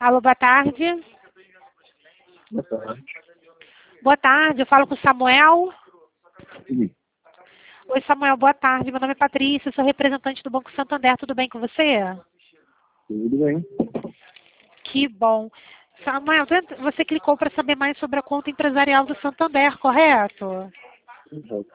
Alô, boa tarde. Boa tarde. Boa tarde, eu falo com o Samuel. Sim. Oi, Samuel, boa tarde. Meu nome é Patrícia, sou representante do Banco Santander. Tudo bem com você? Tudo bem. Que bom. Samuel, você clicou para saber mais sobre a conta empresarial do Santander, correto? Exato.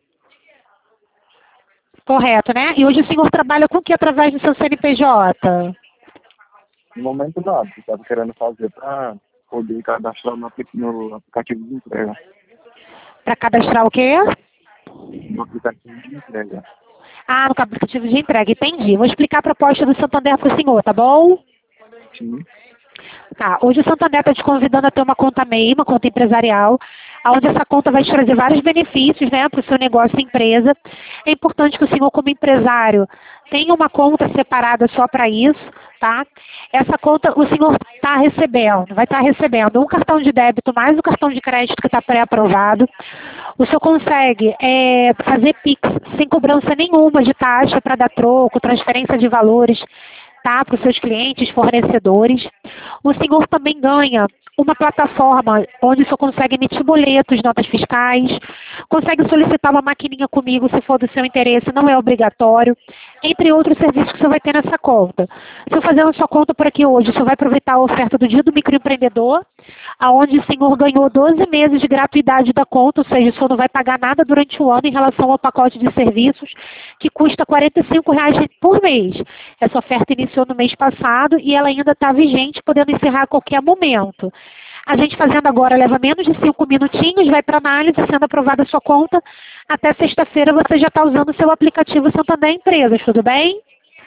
Correto, né? E hoje o senhor trabalha com o que através do seu CNPJ? No momento nada, eu estava querendo fazer para poder cadastrar no aplicativo de entrega. Para cadastrar o quê? No aplicativo de entrega. Ah, no aplicativo de entrega, entendi. Vou explicar a proposta do Santander para o senhor, tá bom? Sim. Tá, hoje o Santander está te convidando a ter uma conta MEI, uma conta empresarial, onde essa conta vai te trazer vários benefícios, né, para o seu negócio e empresa. É importante que o senhor, como empresário, tenha uma conta separada só para isso, tá? Essa conta o senhor vai estar recebendo um cartão de débito mais o cartão de crédito que está pré-aprovado. O senhor consegue fazer Pix sem cobrança nenhuma de taxa para dar troco, transferência de valores, tá, para os seus clientes, fornecedores. O senhor também ganha uma plataforma onde o senhor consegue emitir boletos, notas fiscais, consegue solicitar uma maquininha comigo se for do seu interesse, não é obrigatório, entre outros serviços que o senhor vai ter nessa conta. Se eu fazendo a sua conta por aqui hoje, o senhor vai aproveitar a oferta do Dia do Microempreendedor, aonde o senhor ganhou 12 meses de gratuidade da conta, ou seja, o senhor não vai pagar nada durante o ano em relação ao pacote de serviços, que custa R$ 45 por mês. Essa oferta iniciou no mês passado e ela ainda está vigente, podendo encerrar a qualquer momento. A gente fazendo agora leva menos de 5 minutinhos, vai para análise, sendo aprovada a sua conta. Até sexta-feira você já está usando o seu aplicativo Santander Empresas, tudo bem?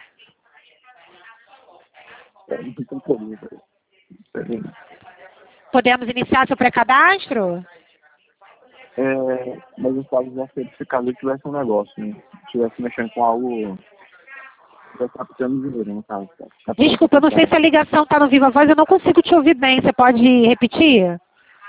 Não tem problema. Peraí. Podemos iniciar seu pré-cadastro? Mas eu falo já certificado que tivesse um negócio, né? Tivesse mexendo com algo, tivesse captando dinheiro, no caso. Desculpa, eu não sei se a ligação está no Viva Voz, eu não consigo te ouvir bem. Você pode repetir?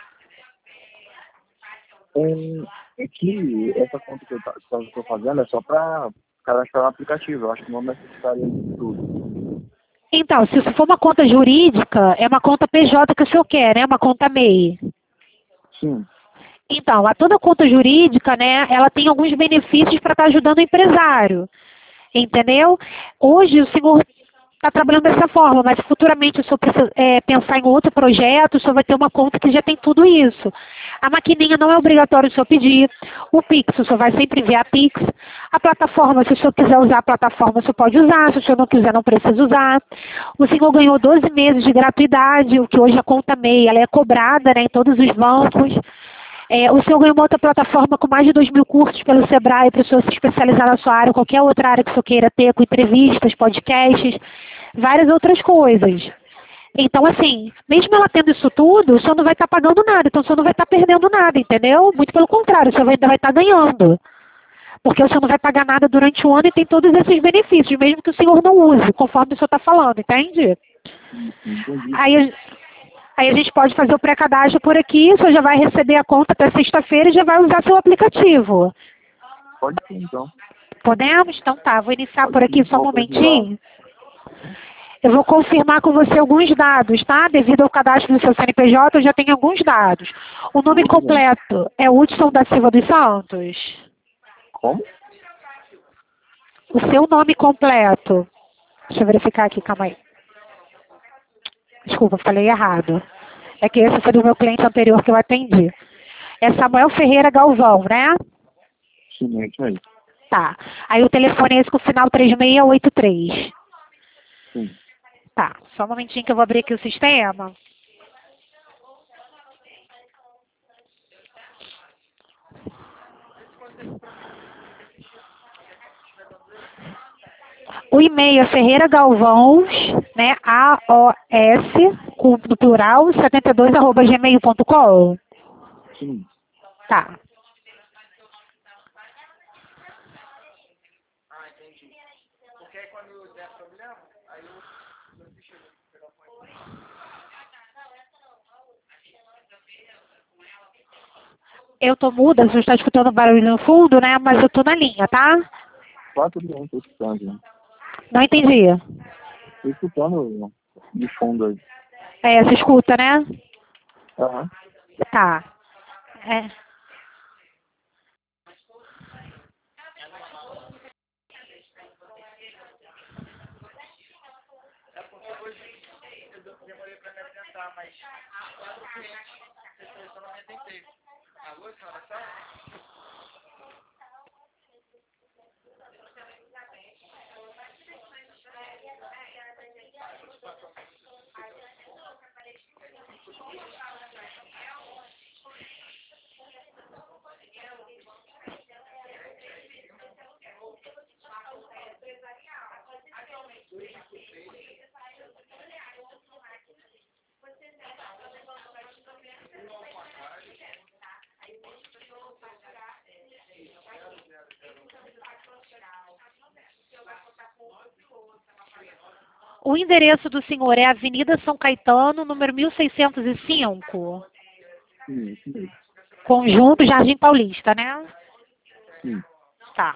É que essa conta que eu estou fazendo é só para cadastrar no aplicativo. Eu acho que não necessitaria de tudo. Então, se for uma conta jurídica, é uma conta PJ que o senhor quer, né? Uma conta MEI. Sim. Então, toda conta jurídica, né, ela tem alguns benefícios para estar ajudando o empresário, entendeu? Hoje o senhor está trabalhando dessa forma, mas futuramente o senhor precisa pensar em outro projeto, o senhor vai ter uma conta que já tem tudo isso. A maquininha não é obrigatório o senhor pedir, o Pix, o senhor vai sempre enviar Pix. A plataforma, se o senhor quiser usar a plataforma, o senhor pode usar, se o senhor não quiser, não precisa usar. O senhor ganhou 12 meses de gratuidade, o que hoje a conta MEI, ela é cobrada, né, em todos os bancos. O senhor ganhou uma outra plataforma com mais de 2.000 cursos pelo Sebrae para o senhor se especializar na sua área, qualquer outra área que o senhor queira ter, com entrevistas, podcasts, várias outras coisas. Então, assim, mesmo ela tendo isso tudo, o senhor não vai estar pagando nada, então o senhor não vai estar perdendo nada, entendeu? Muito pelo contrário, o senhor ainda vai estar ganhando. Porque o senhor não vai pagar nada durante o ano e tem todos esses benefícios, mesmo que o senhor não use, conforme o senhor está falando, entende? Entendi. Aí a gente pode fazer o pré-cadastro por aqui, o senhor já vai receber a conta até sexta-feira e já vai usar seu aplicativo. Pode ser, então. Podemos? Então tá, vou iniciar Pode por aqui sim, só um vou momentinho. Eu vou confirmar com você alguns dados, tá? Devido ao cadastro do seu CNPJ, eu já tenho alguns dados. O nome Muito bem. completo é Hudson da Silva dos Santos? Como? O seu nome completo. Deixa eu verificar aqui, calma aí. Desculpa, falei errado. É que esse foi do meu cliente anterior que eu atendi. É Samuel Ferreira Galvão, né? Sim, é isso aí. Tá. Aí o telefone é esse com o final 3683. Sim. Tá. Só um momentinho que eu vou abrir aqui o sistema. O e-mail é Ferreira Galvão, né? AOS, no plural, 72@gmail.com. Sim. Tá. Eu tô muda, você está escutando barulho no fundo, né? Mas eu tô na linha, tá? Claro, tudo bem, estou escutando. Né? Não entendi. Estou escutando de fundo aí. É, você escuta, né? Aham. Tá. É. O endereço do senhor é Avenida São Caetano, número 1605, Sim, isso mesmo. Conjunto Jardim Paulista, né? Sim. Tá.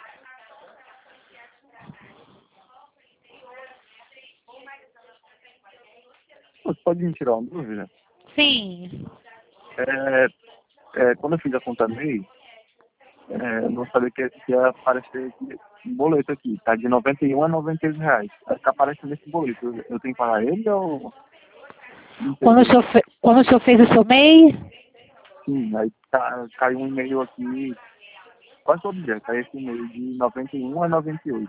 Você pode me tirar uma dúvida? Sim. Quando eu fiz a conta MEI, eu não sabia que ia aparecer um boleto aqui. Tá de 91 a 98 reais. Vai ficar aparecendo nesse boleto. Eu tenho que pagar ele ou... Não Quando o entendi. senhor, quando o senhor fez o seu MEI, Sim, aí caiu um e-mail aqui, quase todo dia. Caiu esse e-mail de 91 a 98.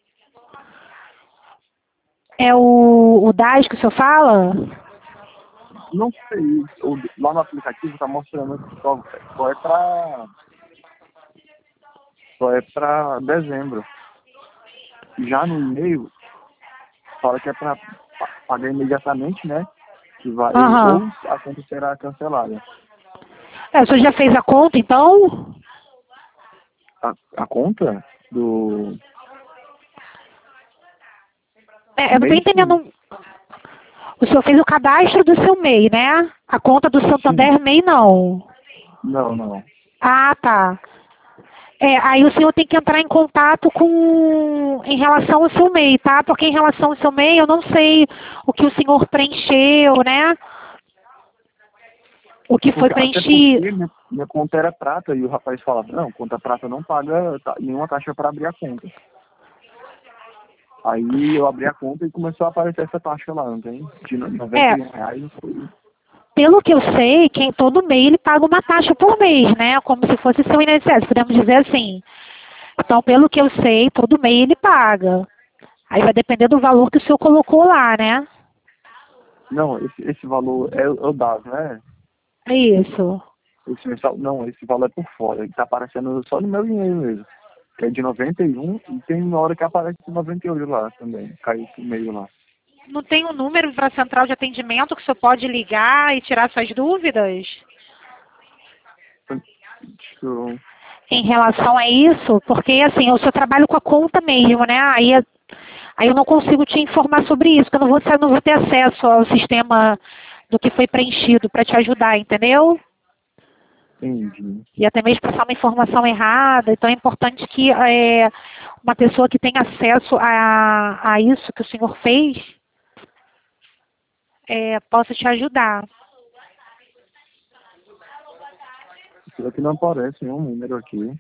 é o DAS que o senhor fala? Não sei, lá no aplicativo tá mostrando que só é pra dezembro. Já no e-mail, fala que é pra pagar imediatamente, né? Que vai, ou Aham. a conta será cancelada. É, o senhor já fez a conta, então? A conta do Eu não tô mês, sim. entendendo. O senhor fez o cadastro do seu MEI, né? A conta do Sim. Santander MEI, não. Não, não. Ah, tá. Aí o senhor tem que entrar em contato em relação ao seu MEI, tá? Porque em relação ao seu MEI, eu não sei o que o senhor preencheu, né? O que foi Até porque preenchido. minha conta era prata e o rapaz falava, não, conta prata não paga nenhuma taxa para abrir a conta. Aí eu abri a conta e começou a aparecer essa taxa lá, não tem? De É, R$ 91 foi. pelo que eu sei, todo MEI ele paga uma taxa por mês, né? Como se fosse seu INSS, podemos dizer assim. Então, pelo que eu sei, todo mês ele paga. Aí vai depender do valor que o senhor colocou lá, né? Não, esse valor é o dado, né? É isso. Esse mensal, não, esse valor é por fora. Ele tá aparecendo só no meu e-mail mesmo. Que é de 91 e tem uma hora que aparece 98 lá também. Caiu esse e-mail lá. Não tem um número para a central de atendimento que o senhor pode ligar e tirar suas dúvidas? Deixa eu... Em relação a isso? Porque, assim, eu só trabalho com a conta mesmo, né? Aí eu não consigo te informar sobre isso, porque eu não vou ter acesso ao sistema do que foi preenchido para te ajudar, entendeu? Entendi. E até mesmo passar uma informação errada. Então é importante que uma pessoa que tenha acesso a isso que o senhor fez possa te ajudar. Isso aqui não aparece nenhum número aqui.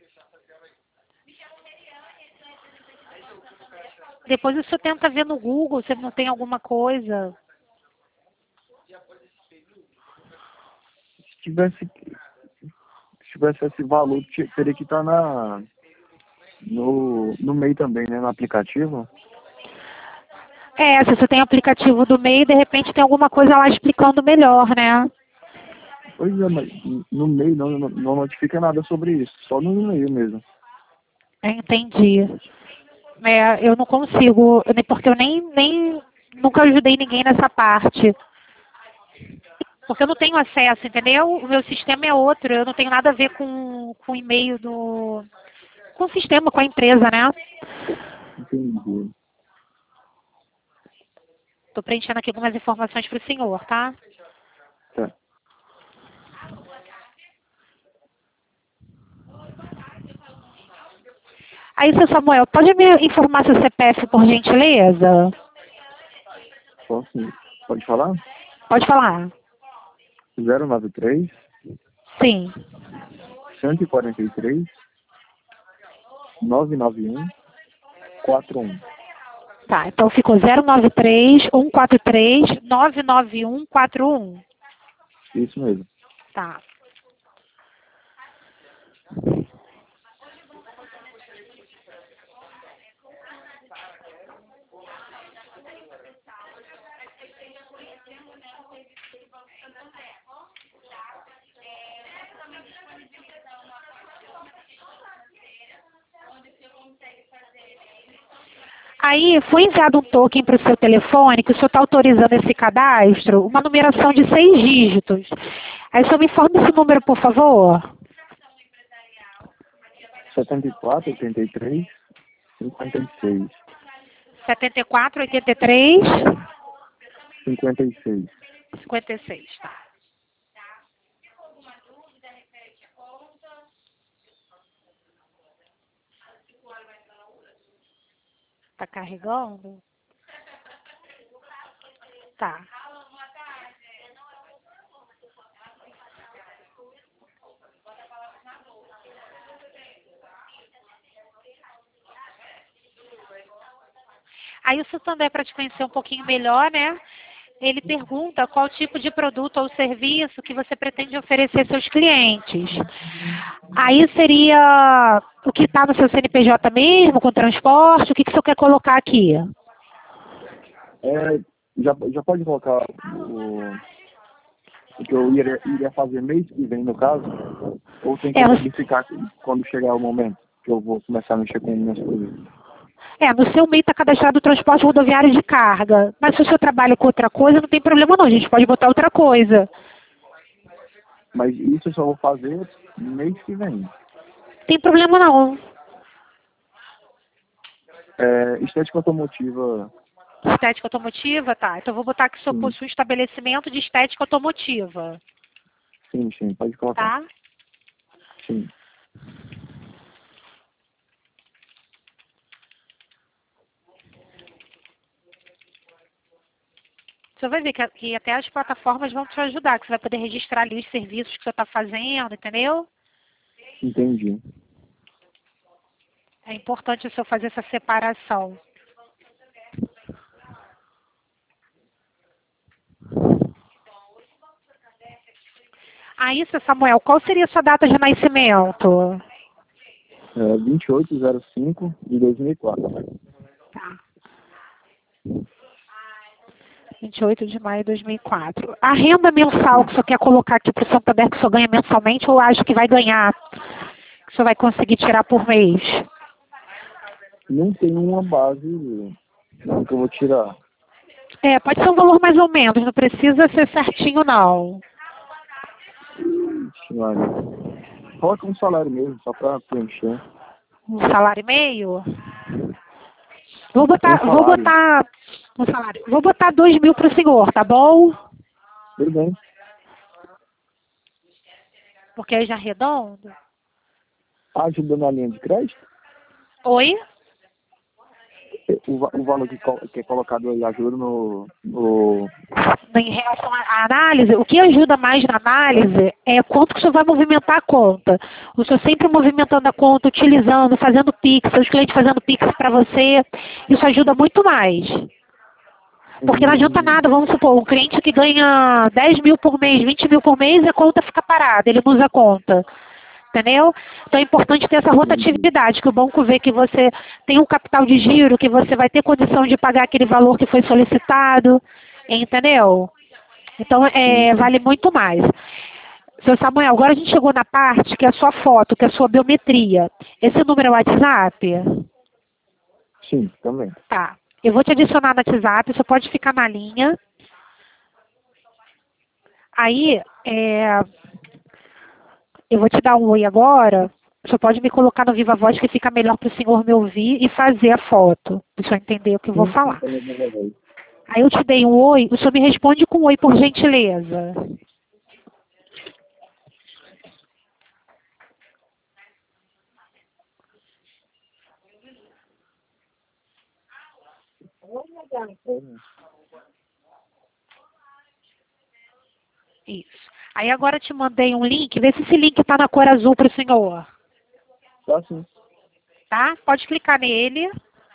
Depois o senhor tenta ver no Google se não tem alguma coisa. Se tivesse esse valor, teria que estar no MEI também, né? No aplicativo. Se você tem aplicativo do MEI, de repente tem alguma coisa lá explicando melhor, né? Pois é, mas no MEI não notifica nada sobre isso. Só no e-mail mesmo. Entendi. Eu não consigo, porque eu nem nunca ajudei ninguém nessa parte. Porque eu não tenho acesso, entendeu? O meu sistema é outro, eu não tenho nada a ver com o e-mail com o sistema, com a empresa, né? Entendi. Estou preenchendo aqui algumas informações para o senhor, tá? Tá. Aí, seu Samuel, pode me informar seu CPF, por gentileza? Posso? Pode falar? Pode falar. 093 Sim. 143 991 41. Tá, então ficou 093 143 99141. Isso mesmo. Tá. Aí foi enviado um token para o seu telefone, que o senhor está autorizando esse cadastro, uma numeração de 6 dígitos. Aí o senhor me informa esse número, por favor. 74 83 56. 7483 56. 56, tá. Tá carregando? Tá. Aí o Santander, para te conhecer um pouquinho melhor, né? Ele pergunta qual tipo de produto ou serviço que você pretende oferecer aos seus clientes. Aí seria o que está no seu CNPJ mesmo, com transporte, o que o senhor quer colocar aqui? Já pode colocar o que eu iria fazer mês que vem, no caso? Ou tem que modificar quando chegar o momento que eu vou começar a mexer com minhas coisas? No seu MEI está cadastrado o transporte rodoviário de carga. Mas se o senhor trabalha com outra coisa, não tem problema não, a gente pode botar outra coisa. Mas isso eu só vou fazer mês que vem. Tem problema não. Estética automotiva. Estética automotiva, tá. Então eu vou botar que o senhor Sim. possui estabelecimento de estética automotiva. Sim, pode colocar. Tá? Sim. Você vai ver que até as plataformas vão te ajudar, que você vai poder registrar ali os serviços que você está fazendo, entendeu? Entendi. É importante o senhor fazer essa separação. Aí, seu Samuel, qual seria a sua data de nascimento? 28/05 de 2004. Tá. 28 de maio de 2004. A renda mensal que o senhor quer colocar aqui para o Santander, que o senhor ganha mensalmente, ou acha que vai ganhar, que o senhor vai conseguir tirar por mês? Não tem uma base não, que eu vou tirar. Pode ser um valor mais ou menos, não precisa ser certinho, não. Olha, coloca um salário mesmo, só para preencher. Um salário e meio? Vou botar um salário. Vou botar 2.000 para o senhor, tá bom? Tudo bem. Porque aí já arredondo. Ajuda na linha de crédito? Oi? O valor que é colocado aí ajuda Em relação à análise, o que ajuda mais na análise é quanto que o senhor vai movimentar a conta. O senhor sempre movimentando a conta, utilizando, fazendo Pix, seus clientes fazendo Pix para você, isso ajuda muito mais. Porque não adianta nada, vamos supor, um cliente que ganha 10.000 por mês, 20.000 por mês, a conta fica parada, ele não usa a conta. Entendeu? Então é importante ter essa rotatividade, que o banco vê que você tem um capital de giro, que você vai ter condição de pagar aquele valor que foi solicitado, entendeu? Então vale muito mais. Seu Samuel, agora a gente chegou na parte que é a sua foto, que é a sua biometria. Esse número é o WhatsApp? Sim, também. Tá. Eu vou te adicionar no WhatsApp, você pode ficar na linha. Aí, eu vou te dar um oi agora. O senhor pode me colocar no Viva Voz que fica melhor para o senhor me ouvir e fazer a foto. Para o senhor entender o que eu vou falar. Aí eu te dei um oi, o senhor me responde com um oi, por gentileza. Isso. Aí agora te mandei um link, vê se esse link está na cor azul para o senhor. Tá sim. Tá? Pode clicar nele.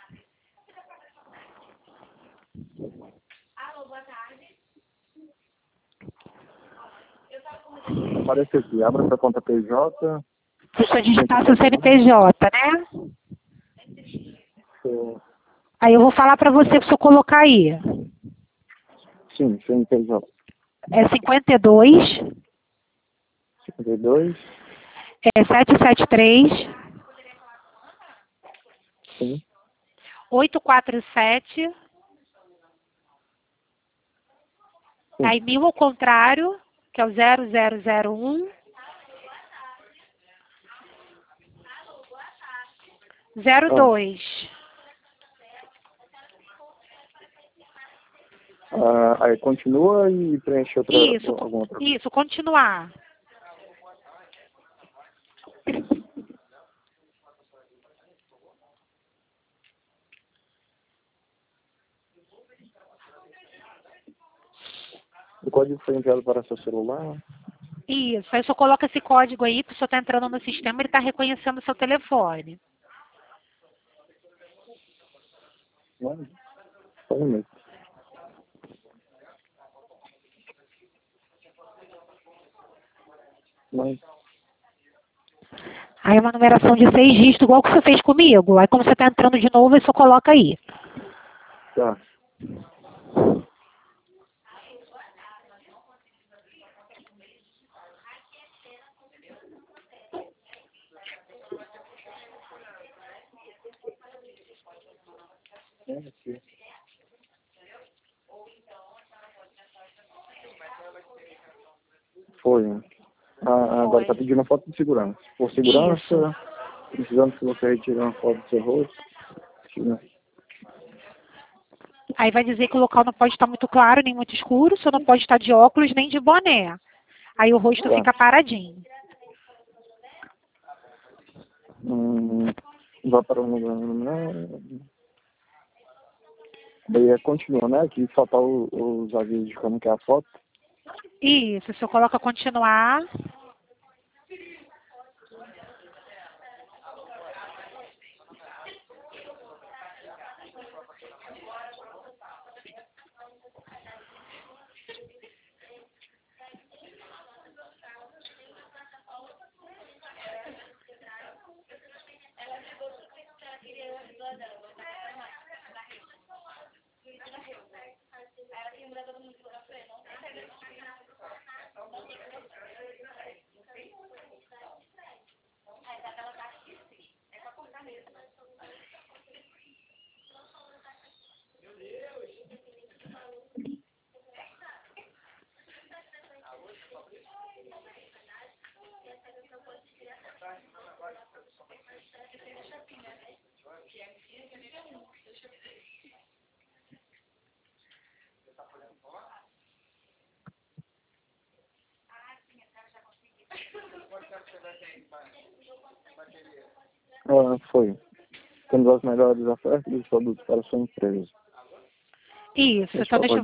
Aparece aqui, abra sua conta PJ. Deixa eu digitar seu CNPJ, né? Seu- Aí eu vou falar para você para você colocar aí. Sim, CNPJ. É 52, 52. 773, Sim. 847. Sim. Aí 1000 ao contrário, que é o 0001. 02. Aí continua e preenche alguma outra. Isso, continuar. O código foi enviado para seu celular? Isso, aí só coloca esse código aí, que o senhor está entrando no sistema, ele está reconhecendo o seu telefone. Não. Só um minuto. Mas, Aí é uma numeração de 6 dígitos, igual que você fez comigo. Aí como você está entrando de novo, aí só coloca aí. tá. É aqui. Foi. Agora está pedindo uma foto de segurança. Por segurança, precisamos que você retire uma foto do seu rosto. Aí vai dizer que o local não pode estar muito claro, nem muito escuro, o senhor não pode estar de óculos, nem de boné. Aí o rosto Tá. fica paradinho. Vai para um lugar. Daí continua, né? Aqui só tá os avisos de como que é a foto. Isso, o senhor coloca continuar. Foi. Temos as melhores ofertas dos produtos para a sua empresa. Isso, então deixa eu...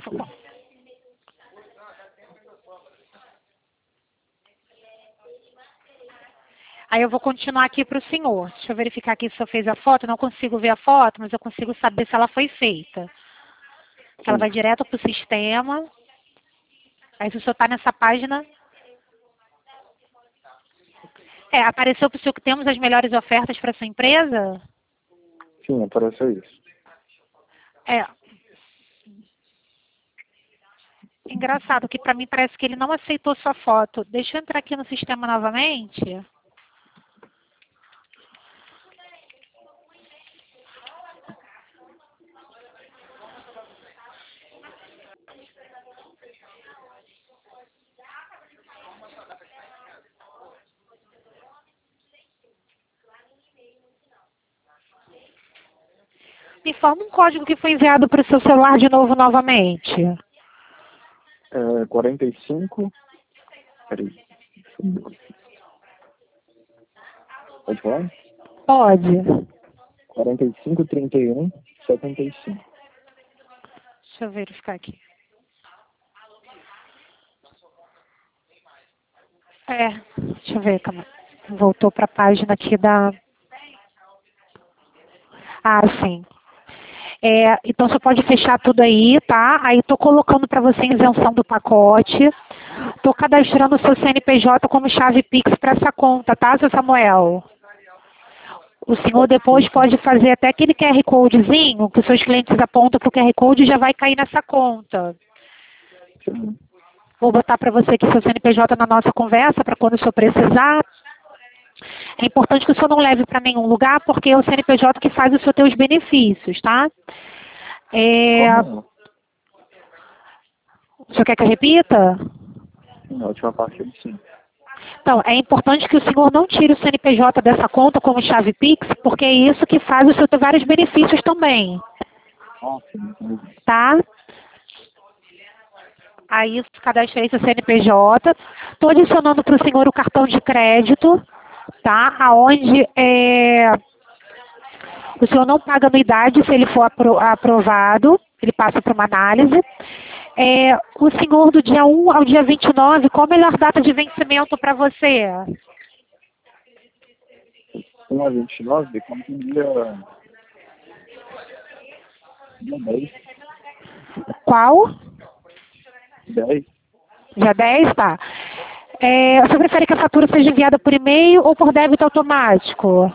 Aí eu vou continuar aqui para o senhor. Deixa eu verificar aqui se o senhor fez a foto. Eu não consigo ver a foto, mas eu consigo saber se ela foi feita. Ela vai direto para o sistema. Aí se o senhor está nessa página... apareceu para o senhor que temos as melhores ofertas para a sua empresa? Sim, apareceu isso. Engraçado, que para mim parece que ele não aceitou sua foto. Deixa eu entrar aqui no sistema novamente. Me informa um código que foi enviado para o seu celular de novo novamente. 45. Peraí. Pode falar? Pode. 45, 31, 75. Deixa eu verificar aqui. Deixa eu ver, calma. Voltou para a página aqui da... Ah, sim. Então você pode fechar tudo aí, tá? Aí tô colocando para você isenção do pacote. Tô cadastrando o seu CNPJ como chave Pix para essa conta, tá, seu Samuel? O senhor depois pode fazer até aquele QR Codezinho, que os seus clientes apontam para o QR Code e já vai cair nessa conta. Sim. Vou botar para você aqui seu CNPJ na nossa conversa, para quando o senhor precisar. É importante que o senhor não leve para nenhum lugar, porque é o CNPJ que faz o senhor ter os benefícios, tá? Como? O senhor quer que eu repita? Na última parte, sim. Então, é importante que o senhor não tire o CNPJ dessa conta como chave Pix, porque é isso que faz o senhor ter vários benefícios também, Sim. tá? Aí, cadastrei seu CNPJ. Estou adicionando para o senhor o cartão de crédito, tá? Aonde o senhor não paga anuidade se ele for aprovado, ele passa para uma análise. O senhor, do dia 1 ao dia 29, qual a melhor data de vencimento para você? 1 a 29, como que dia 10. Qual? 10. Dia 10, tá. Você prefere que a fatura seja enviada por e-mail ou por débito automático?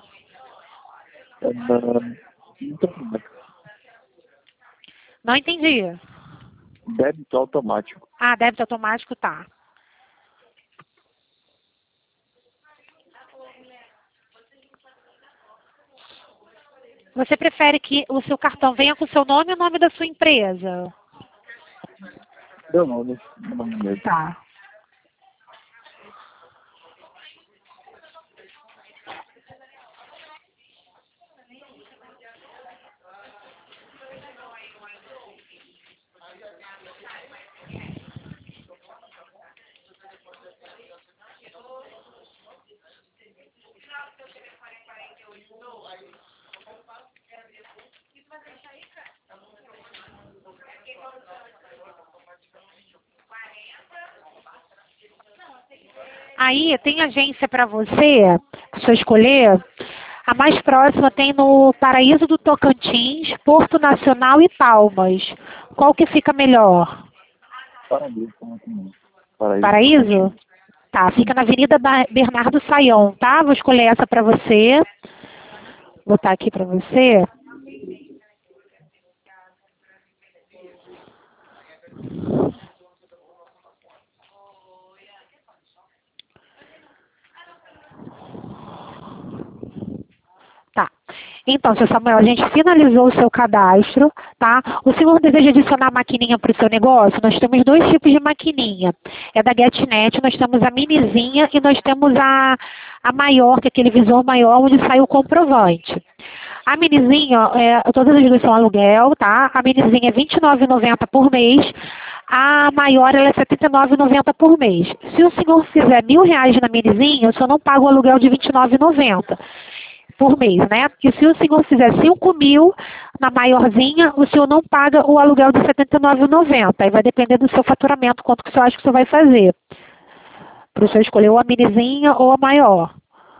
Não entendi. Débito automático. Ah, débito automático, tá. Você prefere que o seu cartão venha com o seu nome ou o nome da sua empresa? Meu nome mesmo. Tá. Aí, tem agência para você, para você escolher. A mais próxima tem no Paraíso do Tocantins, Porto Nacional e Palmas. Qual que fica melhor? Paraíso. Paraíso? Tá, fica na Avenida Bernardo Saião, tá? Vou escolher essa para você. Vou botar aqui para você. Tá. Então, seu Samuel, a gente finalizou o seu cadastro, tá? O senhor deseja adicionar maquininha para o seu negócio? Nós temos dois tipos de maquininha. É da GetNet, nós temos a minizinha e nós temos a maior, que é aquele visor maior, onde sai o comprovante. A minizinha, todas as duas são aluguel, tá? A minizinha é R$ 29,90 por mês. A maior, ela é R$ 79,90 por mês. Se o senhor fizer R$ 1.000 na minizinha, o senhor não paga o aluguel de R$ 29,90 por mês, né? E se o senhor fizer 5.000 na maiorzinha, o senhor não paga o aluguel de R$ 79,90. Aí vai depender do seu faturamento, quanto que o senhor acha que o senhor vai fazer. Para o senhor escolher ou a minizinha ou a maior.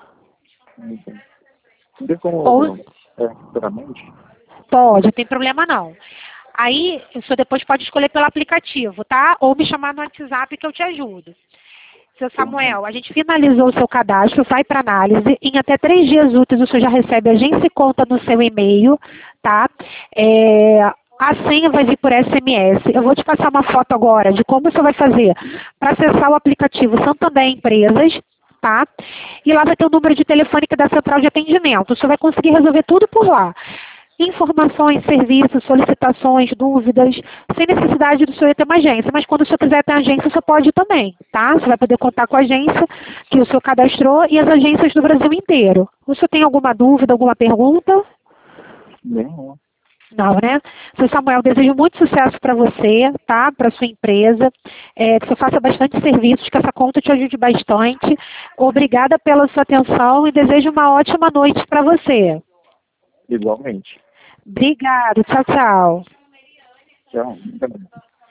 Tem como futuramente? Pode, não tem problema não. Aí, o senhor depois pode escolher pelo aplicativo, tá? Ou me chamar no WhatsApp que eu te ajudo. Seu Samuel, a gente finalizou o seu cadastro, vai para análise. Em até 3 dias úteis o senhor já recebe a agência e conta no seu e-mail, tá? A senha vai vir por SMS. Eu vou te passar uma foto agora de como o senhor vai fazer para acessar o aplicativo Santander Empresas, tá? E lá vai ter o número de telefone que é da central de atendimento. O senhor vai conseguir resolver tudo por lá. Informações, serviços, solicitações, dúvidas, sem necessidade do senhor ter uma agência. Mas quando o senhor quiser ter agência, o senhor pode também, tá? Você vai poder contar com a agência que o senhor cadastrou e as agências do Brasil inteiro. O senhor tem alguma dúvida, alguma pergunta? Não. Não, né? Seu Samuel, desejo muito sucesso para você, tá? Para sua empresa. Que você faça bastante serviços, que essa conta te ajude bastante. Obrigada pela sua atenção e desejo uma ótima noite para você. Igualmente. Obrigado. Tchau, tchau. Tchau.